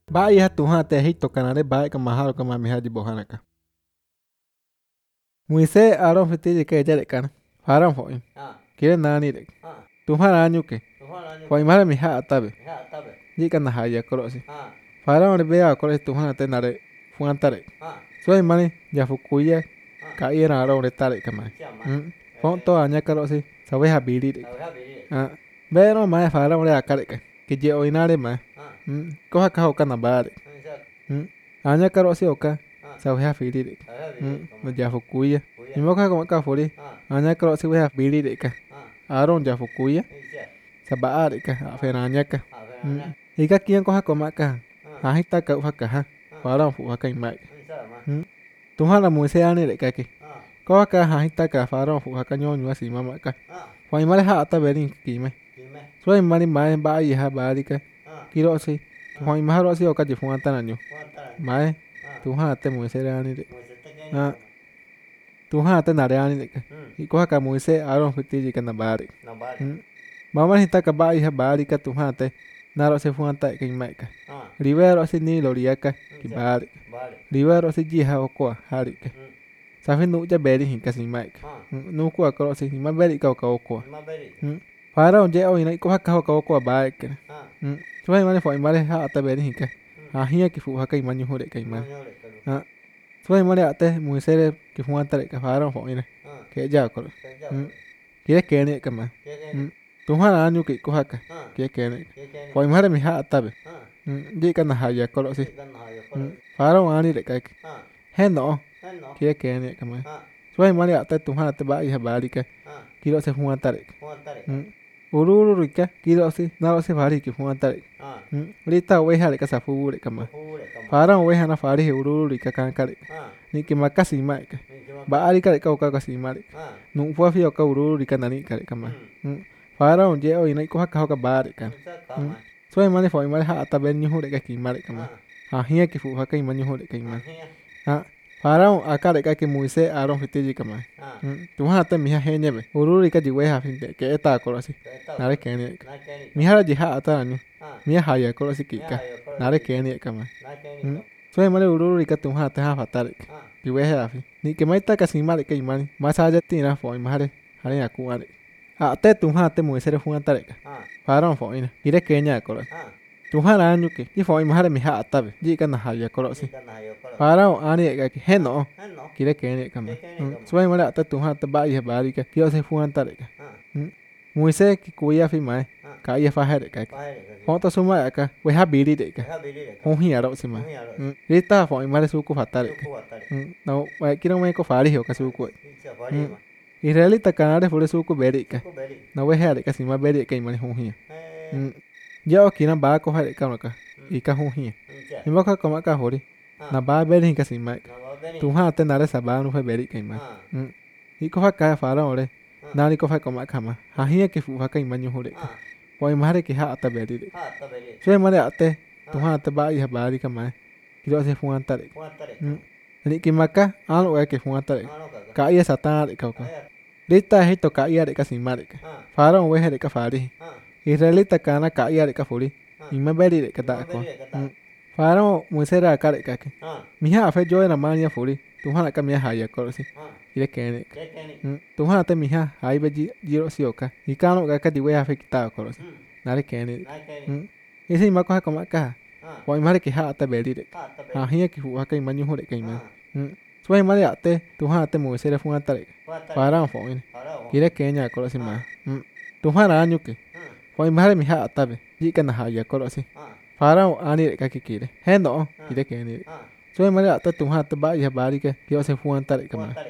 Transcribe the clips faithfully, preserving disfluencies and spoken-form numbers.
Baya tuhan te hito kanare baya ka maharo ka mamihaji bohana ka. Muise aron fiti ke jare kan. Faran fo in. Kire nani de. Tuhan anyu ke. Fo imara mi ha atabe. Ji kan haya korosi. Faran ore bea korosi tuhan te nare fuantare. So imani ya fukuye ka ira aron re tare kama. Fon to anya korosi sabe ha biri de. Bero ma faran ore akare ka. Ke je oinare ma. Ko ha ka ho kana bare. Anya korosi oka sabe ha biri de. No ya fukuye. Imoka como ka fori. Anya korosi we ha biri de ka. Aron ya fukuye. Sabaare ka aferanya ka. Ika kien ko ha koma ka. Ahita ka fa ka ha. Faran fu ha ka imai. Tuhan la muise ane de ka ke. Ko ka ahita ka faran fu ha ka nyonyu asi mama ka. Fa imale ha ata berin ki me. So imani mai ba yi ha ba ri ka. Kiro si. Fa imaharo si o ka ji fu anta na nyu. Mai. Tuhan te muise ane de. Ah. Tuhan te nare ane de ka. Iko ha ka muise aron fiti ji ka na bare. Mama hita ka ba yi ha ba ri ka Tuhan te. Naro se fu anta ka imai ka. Rivero si ni lo ria ka ki bare. Rivero si ji ha o ko hari ka. Sa fin nu ja beri hin ka si imai ka. Nu ko ko si ma beri ka o ko. Fara on je o ina iko ha ka o ko ba ka. So ai mane fo imare ha ata beri hin ka. Ha hia ki fu ha ka imanyu hore ka iman. Ha. So ai mane ate muisere ki fu anta ka fara fo ina. Ke ja ko. Kire ke ne ka ma. Tuhan anyu ki ko ha ka. Ke ke ne. Fo imare mi ha ata be. Di ka na ha ya ko si. Fara on ani de ka. He no. Kire ke ne ka ma. So ai mane ate Tuhan te ba yi ha ba ri ka. Kiro se fu anta re. Uru uru ri ka. Kiro si naro se bari ki fu anta re. Rita we ha re ka sa fu re ka ma. Fara on we ha na fari he uru uru ri ka kan ka re. Ni ki ma ka si mai ka. Ba ari ka re ka o ka ka si mai. Nu fu fi o ka uru uru ri ka na ni ka re ka ma. Fara on je o ina ko ha ka ho ka ba re ka. So ai mane fo imare ha ata ben nyu re ka ki ma re ka ma. Ha hia ki fu ha ka imanyu ho re ka ma. Ha. Fara on aka re ka ki muise aron fiti ji ka ma. Tuhan te mi ha he ne be. Uru ri ka ji we ha fin de ke eta ko si. Nare ke ne. Mi ha ji ha ata nyu. Mi ha ya ko si ki ka. Nare ke ne ka ma. So ai mane uru ri ka Tuhan te ha fata re. Ki we ha fi. Ni ke mai ta ka si ma re ka imani. Ma sa ja ti na fo imare. Hare ya ku are. A te Tuhan te muise re fu anta re ka. Fara on fo ina. Ire ke nya ko. Tuhan anyu ke. Ki fo imare mi ha ata be. Ji ka na ha ya ko si. Fara on ani ka ki he no. Kire ke ne ka ma. So ai mane ata Tuhan te ba yi ba ri ka. Ki o se fu anta re ka. Muise ki ku ya fi mai. Ka ya fa ha re ka. Fo to suma ya ka. We ha biri de ka. Ho hi aro si ma. Rita fo imare su ku fata re ka. No, wa ki no me ko fari ho ka su ku. Israelita kanare fure su ku beri ka. Na we ha re ka si ma beri ka imane ho hi. Ya o ki na ba ko ha re ka no ka. I ka ho hi. Imo ka ko ma ka hori. Na ba beri ka si ma. Tuhan te nare sa ba no fe beri ka ima. I ko ha ka fara ore. Na ni ko fa ko ma ka ma. Ha hi ki fu ha ka imanyu ho re ka. Ko imare ki ha ata beri re. So imare ate Tuhan te ba yi ha ba ri ka ma. Ki ro se fu anta re. Ni ki maka alo e ki fu anta re. Ka ia satan re ka ka. Rita hito ka ia re ka si ma re ka. Fara on we he re ka fari. Israelita kana ka ia re ka furi. Ima beri re ka ta ko. Fara on muisera ka re ka ke. Mi ha fe jo na mania furi. Tuhan ka mi ha ya ko si. Ire ke ne. Tuhan te mi ha ai be ji ro si o ka. I ka no ka ka di we ha fe ki ta ko si. Nare ke ne. Isi ma ko ha ko ma ka. Wa imare ki ha ata beri re. Ha hi ki fu ha ka imanyu ho re ka ima. So ai mare ate Tuhan te muisera fu anta re. Fara on fo in. Kire ke nya ko si ma. Tuhan anyu ke. Fo imare mi ha ata be. Ji ka na ha ya ko si. Fara on ani re ka ki kire. He no. Kire ke ne. So ai mare ata Tuhan te ba ya ba ri ka. Ki o se fu anta re ka ma.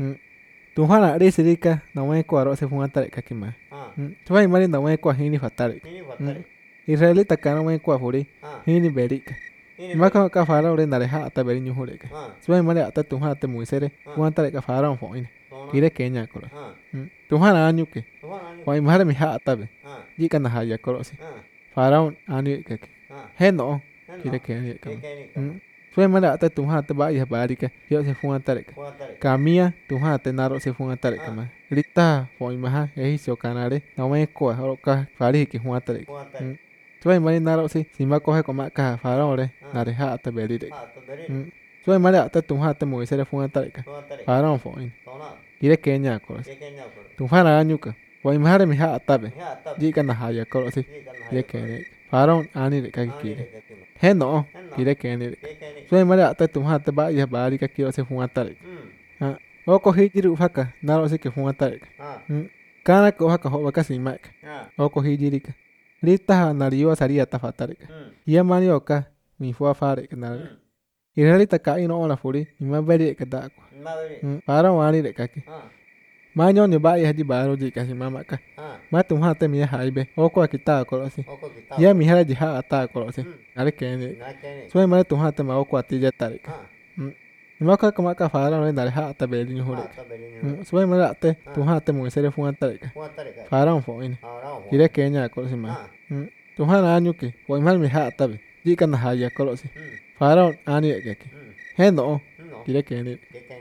Tuhan a ri si ri ka. Na we ko aro se fu anta re ka ki ma. So ai mare na we ko hi ni fata re. Israelita ka na we ko furi. Hi ni beri ka. Ma ka ka fara ore na re ha ata beri nyu ho re ka. So ai mare ata Tuhan te muisere. Fu anta re ka fara on fo in. Kire ke nya ko. Tuhan anyu ke. Fo imare mi ha ata be. Ji ka na ha ya ko si. Fara on ani ka ke. He no. Kire ke ne ka. So imare ata Tuhan te ba yi ba ri ka. Ki o se fu anta re ka. Ka mia Tuhan te naro se fu anta re ka ma. Rita fo imaha e hi so kanare. Na we ko ro ka fari ki fu anta re. Suai mani naro si si ma coge con maca faraón le nare ha ta beri de suai mani ata tu ha ta muy sere fun ta ka faraón fo in ire kenya ko tu fara anyu ka wai mare mi ha ta be ji ka na ha ya ko si ire kene faraón ani de ka ki he no ire kene suai mani ata tu ha ta ba ya ba ri ka ki se fun ta ha o ko hi jiru fa ka naro si ke fun ta kana ko ha ka ho ka si ma o ko hi jiri ka Lita nariwa saria ta fatare ka. Ia mani oka mi fua fare ka nare. Irali ta ka ino ona furi ima beri ka da ko. Para wani de ka ki. Ma nyo ni ba i haji baro ji ka si mama ka. Ma tum ha te mi haibe. Oko ki ta ko si. Ia mi hara ji ha ata ko si. Nare ke ni. So ma tum ha te ma oko ati ja tare ka. Ima ka ka ma ka fara no nare ha ta beli ni hore. So ma la te tum ha te mo sere fu ata ka. Fara on fo ini. Kira kenya ko si ma. Tuhan anyu ke wa mal mi ha ta be ji kan ha ya ko si faraon ani ke ke he no kira kenya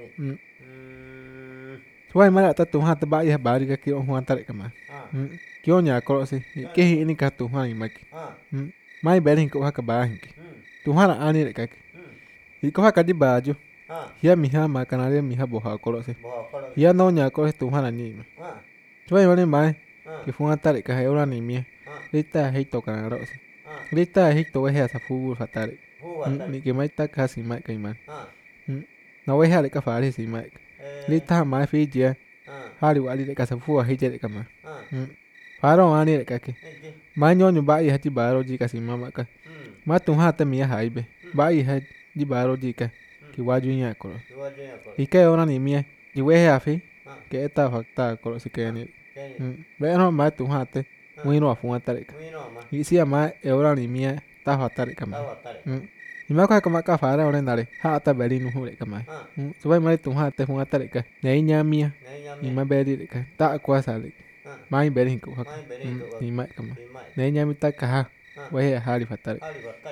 suai ma ta tuhan ta ba ya ba ri ka ki on huan ta ka ma kyo nya ko si ke hi ni ka tuhan ma ki mai be rin ko ha ka ba hin ki tuhan ani ka ke i ko ha ka di ba ju ya mi ha ma kana le mi ha bo ha ko si ya no nya ko tuhan ani ma suai ma ni mai ki fu ta ka he ora ni mi Lita hito kana ro si Lita hito we ha sa fu fatare ni ke mai ta ka si mai kai man no we ha le ka fa ri si mai Lita mai fi je ha ri wa li le ka sa fu ha je le ka ma fa ro ani le ka ke ma nyo nyu ba i ha ti ba ro ji ka si mama ka ma tu ha ta mi ha i be ba i ha ji ba ro ji ka ki wa ju nya ko i ke ora ni mi i we ha fi ke ta fa ta ko si ke ni be no ma tu ha te Mwino wa funga tareka. Isi ama eura ni mia ta fatare kama. Ima ko kama ka fara ore nare. Ha ta beri nu hore kama. Subai mari tu ha te funga tareka. Nei nya mia. Ima beri reka. Ta kwa sale. Mai beri ko ha. Ima kama. Nei nya mi ta ka ha. Wa he ha ri fatare.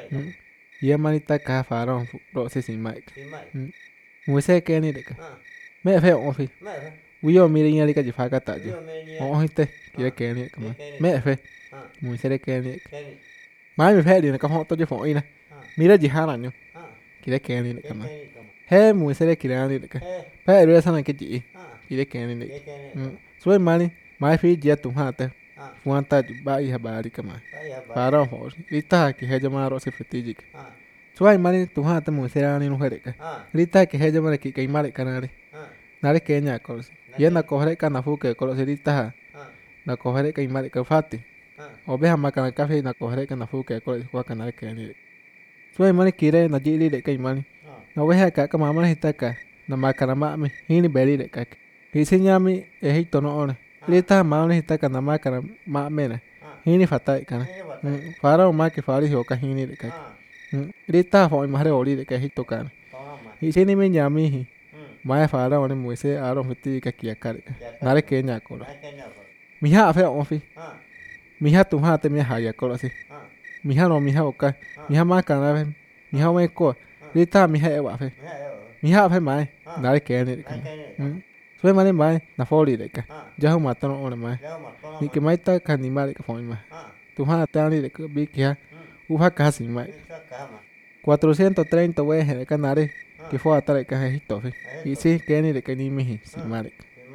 Ia mani ta ka fara ro se sin mai. Mu se ke ni reka. Me fe on fi. Uyo mire nya reka ji fa ka ta ji. O hite. Kira kene kama me fe muy sere kene mai me fe ni ka ho to je fo ina mira ji hana nyo kira kene kama he muy sere kira ni ka pe re sana ke ji kira kene ni so mani mai fi je tu ha te fuanta ba i ha ba ri kama para ho ita ki he jama ro se fiti ji so mani tu ha te muy sere ni no here ka ita ki he jama ki kai mare kanare nare kenya ko yena ko hare kana fu ke ko se ita na cogeré que imare que fati o beha makana café na cogeré que na fu que ko ko kana que ni so imani kire na jili de que imani no beha ka ka mama hita ka na makana mami hini beri de ka kisenyami ehito no ona lita mama hita ka na makana mamena hini fatai kana para o ma que fari ho ka hini de ka lita fo imare ori de que hito kana iseni me nyami hi ma fara one muise aro fiti ka kia kare nare kenya ko Miha fe on fi. Miha tu ha te mi ha ya ko si. Miha no miha oka. Miha ma ka na fe. Miha me ko. Lita miha e wa fe. Miha fe mai. Nare ke ni ka. So mane mai na foli de ka. Ja hu ma ta no on mai. Ni ke mai ta ka ni mare ka fo mai. Tu ha ta ni de ka bi kia. U ha ka si mai. cuatrocientos treinta we he ka nare. Que fo ata ka he to fe. Y si ke ni de ka ni mi si mare.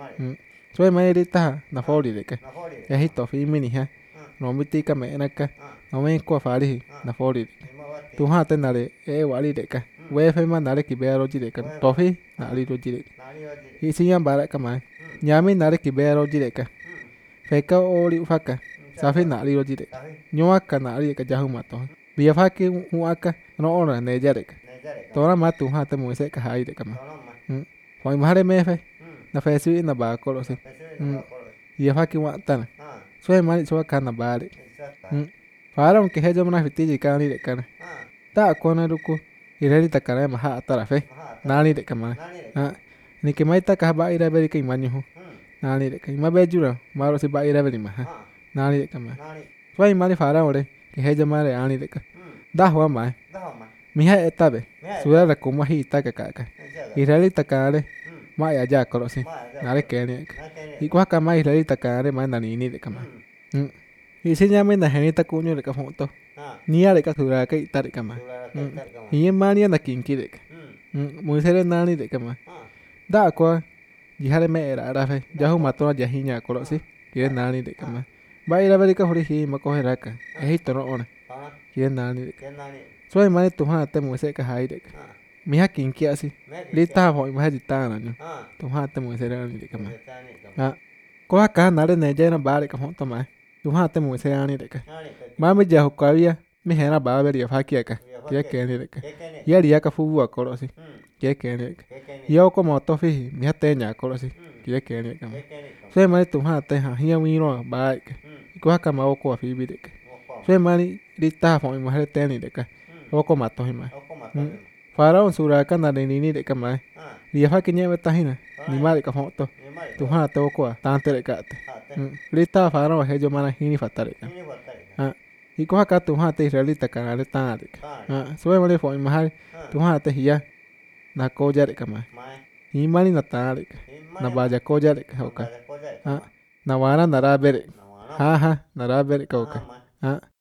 So mai rita na foli de ka ya hito fi mini ha no miti ka me na ka no me ko fari na foli tu ha te nare e wali de ka we fe ma nare ki be ro ji de ka to fi na ri ro ji de hi si yam bara ka ma nyami nare ki be ro ji de ka fe ka o ri fa ka sa fe na ri ro ji de nyo ka na ri ka ja hu ma to bi fa ki hu aka no ona ne ja de ka to na ma tu ha te mo se ka hai de ka ma ho ma re me fe na fe si na ba ko lo si ia fa ki wa tan so e mani so ka na ba re para que he jamna fiti ji ka ni de ka ta ko na ru ko ire ri ta ka ma ha ta ra fe na ni de ka ma ni ke mai ta ka ba ira be ki ma ni ho na ni de ka ma be ju ra ma ro si ba ira be ni ma ha na ni de ka ma so e mani para ore que he jamna re ani de ka da ho ma mi ha eta be su ra ko ma hi ta ka ka ire ri ta ka re ma ya ja ko si na re ke ni y kwa ka mai ri ta ka re ma na ni ni de ka ma y si nya me na he ni ta ku ni de ka fo to Nia deka sura kai tar kama. Hiye mania na kinki deka. Moisés nani deka ma. Da kwa jihare me era arafe. Jahu matona jahinya kolo si. Kire nani deka ma. Ba ira verika hori hi ma kohe raka. Ehi tono ona. Kire nani deka. Soy mani tuhan te Moisés ka hai deka. Miha kinki asi. Lita ho imahe jitana nyo. Tuhan te Moisés nani deka ma. Ha. Koha ka nare ne jena ba deka honto ma. Tuhan te Moisés nani deka. Mami jahu kawia. Mi hena ba veri afaki ka. Kire keni deka. Yari yaka fubu akolo si. Kire keni deka. Yo como tofi mi hatenya kolo si. Kire keni deka. Soy mani tuhan te ha hiya wino ba deka. Koha ka ma oko afibi deka. Soy mani lita ho imahe teni deka. Oko mato hima. Faraon sura ka na nini deka ma. Dia afaki nye betahina. Ni ma deka honto. Tuhan te oko tante deka te. Lita faraon hejo mana hini fatare ka. Ha. Iko haka tuhan te israelita ka ngale tan deka. Ha. Soy mani fo imahe tuhan te hiya na koja deka ma. Imani na tan deka. Na baja koja deka oka. Ha. Na wana nara bere. Ha ha nara bere ka oka. Ha.